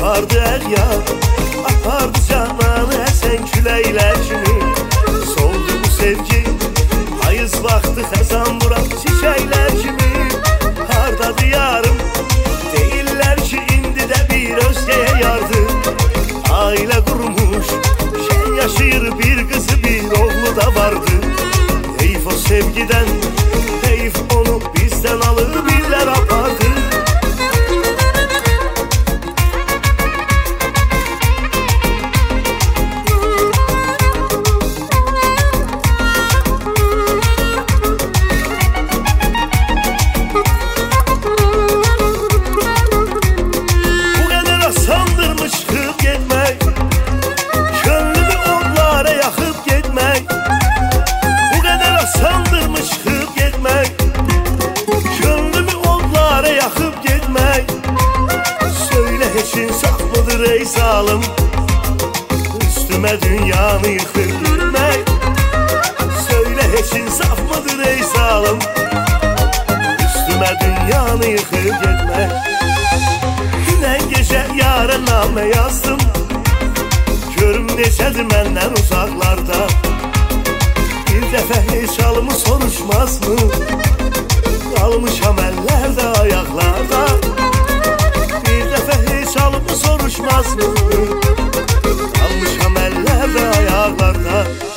apardı əryad, apardı cananı əsən küləklər kimi. Soldu bu sevgi, payız vaxtı xəzan vuran çiçəklər kimi. Hardadır yarım, deyirlər ki indi də bir özgəyə yardı. Ailə qurmuş, şən yaşayır bir qızı bir oğlu da vardı. Heyf o sevgidən, heyf onu bizdən alıb birlər apardı. Ey zalim, üstüme dünyanı yıkıp gitmek. Söyle hiç insaf mıdır ey zalim, üstüme dünyanı yıkıp gitmek. Günen gece yara name yazdım, görüm neçədir məndən uzaklarda. Bir dəfə heç halımı soruşmaz mı, qalmışam əllərdə ayaqlarda. Çalımı soruşmaz mı? Kalmışam ellerde ayaklarda.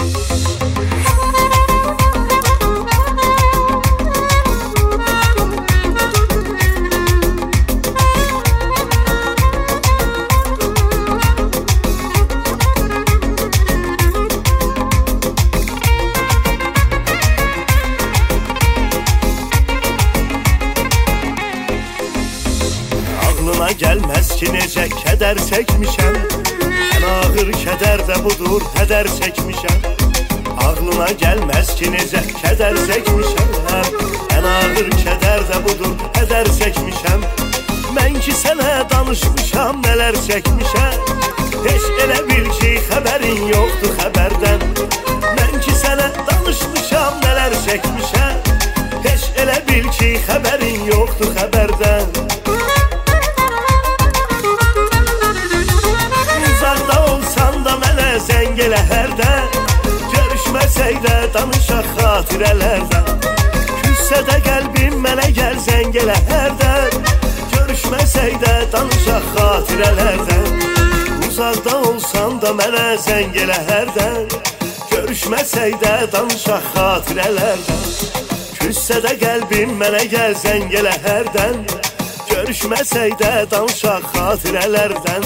Gelmez ki necə kədər çəkmişəm. Ən ağır kədər də budur, hədər çəkmişəm. Ağlına gəlməz ki necə kədər çəkmişəm. Ən ağır kədər də budur, hədər çəkmişəm. Mən ki sənə danışmışam, nələr çəkmişəm. Heç elə bil ki xəbərin yoxdur xəbərdən. Mən ki sənə danışmışam, nələr çəkmişəm. Heç elə bil ki xəbərin yoxdur xəbərdən. Zəng elə hərdən, görüşməsək də danışaq xatirələrdən. Küssə də qəlbim mənə gəl zəng elə hərdən, görüşməsək də danışaq xatirələrdən. Uzaqda olsan da mənə zəng elə hərdən, görüşməsək də danışaq xatirələrdən. Küssə də qəlbim mənə gəl zəng elə hərdən, görüşməsək də danışaq xatirələrdən.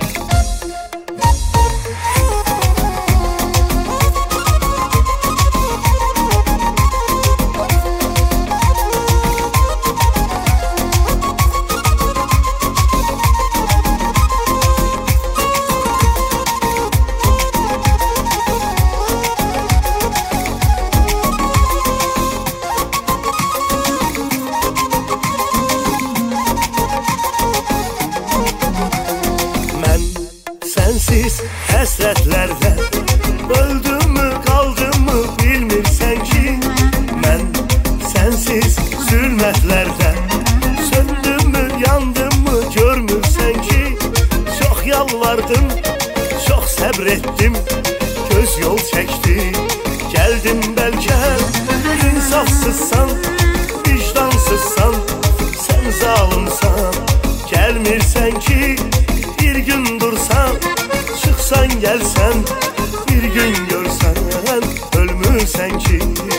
Sensiz həsrətlərdə öldüm mü, qaldım mı bilmirsən ki. Mən sensiz zülmətlərdə söndüm mü, yandım mı görmürsən ki. Çox yalvardım, çox səbr etdim, göz yol çəkdi. Gəldim bəlkə insafsızsan, vicdansızsan, sən zalimsan. Gəlmirsən ki bir gün dursan, çıksan gelsen, bir gün görsen, ölmürsen ki.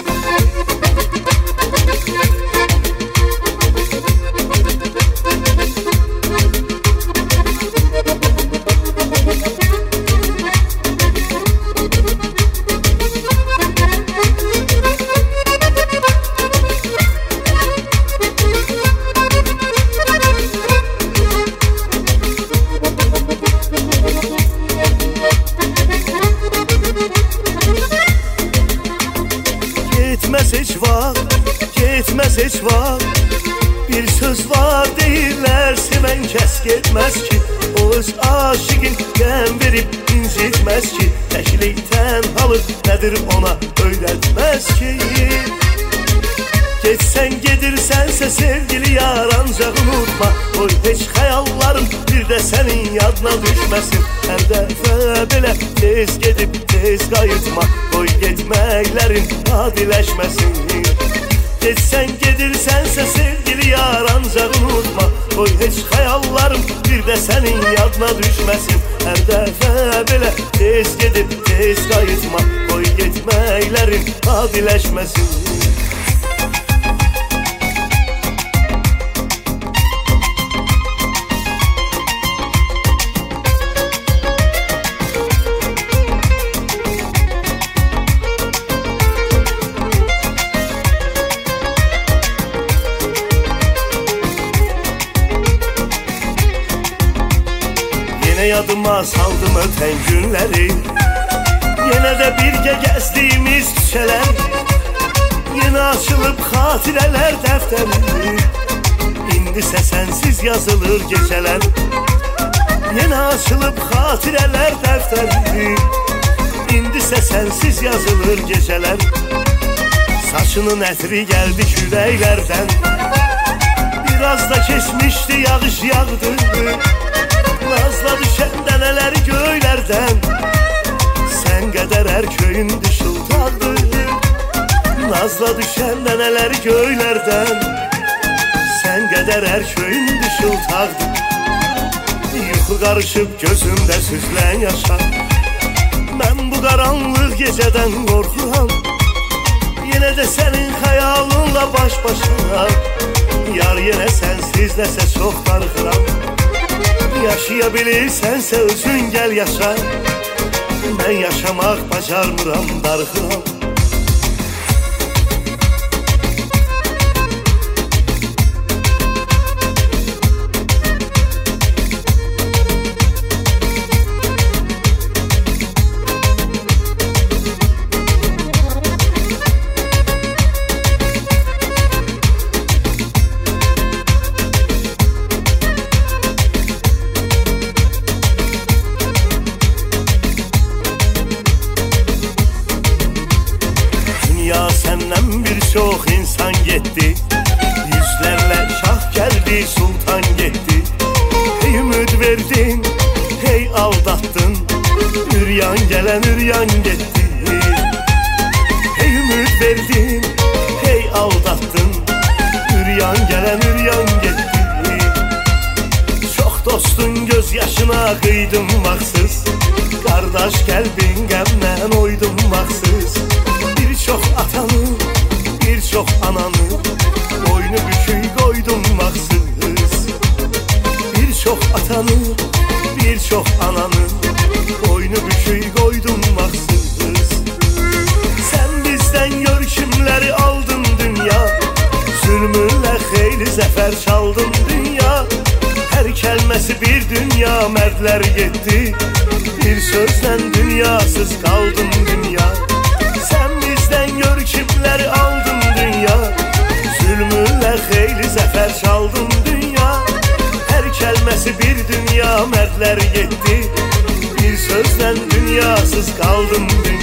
Getməz heç vaxt, bir söz var deyirlər, sevən kəs getməz ki. O öz aşiqin qəm verib incitməz ki. Təklikdən alır, nədir ona öyrətməz ki. Geçsen gedirsense sevgili yar ancak unutma. Oy heç xəyallarım bir de senin yadına düşmesin. Her defa belə tez gedip tez qayıtma. Oy getməklərin adiləşməsin. Geçsen gedirsense sevgili yar ancak unutma. Oy heç xəyallarım bir de senin yadına düşmesin. Her defa belə tez gedip tez qayıtma. Oy getməklərin adiləşməsin. Yine yadıma saldım öten günleri, yine de birgə gəzdiyimiz küçələr, yine açılıb xatirələr dəftəri. İndisə sənsiz yazılır gecələr, yine açılıb xatirələr dəftəri. İndisə sənsiz yazılır gecələr. Saçının ətri gəldi küləklərdən, biraz da keçmişdi yağış yağdı. Nazla düşen dənələri göylərdən, sən qədər hər köyün düşültaqdı. Nazla düşen dənələri göylərdən, sən qədər hər köyün düşültaqdı. Yuxu qarışıb gözümdə süzlən yaşa, mən bu qaranlıq gecədən qorxuram. Yenə də sənin xəyalınla baş başa, yar yenə sənsiz nəsə çox darıxıram. Yaşayabilirsənsə özün gəl yaşa, mən yaşamaq bacarmıram, darıxıram. Səndən bir çox insan getdi, yüzlərlə şah gəldi, sultan getdi. Hey ümid verdin, hey aldattın, üryan gələn üryan getdi. Hey ümid verdin, hey aldattın, üryan gələn üryan getdi. Çox dostun göz yaşına qıydım vaxtsız, qardaş qəlbin qəmdən oydum vaxtsız. Bir çox atanı, bir çox ananı, boynu bükük qoydum vaxtsız. Bir çox atanı, bir çox ananı, boynu bükük qoydum vaxtsız. Sən bizdən görkümləri aldın dünya, zülmünlə xeyli zəfər çaldın dünya. Hər kəlməsi bir dünya, mərdlər getdi, bir sözlə dünyasız qaldın dünya. Sən bizdən görkümləri aldın dünya, zülmünlə xeyli zəfər çaldın dünya. Hər kəlməsi bir dünya, mərdlər getdi, bir sözlə dünyasız qaldın dünya.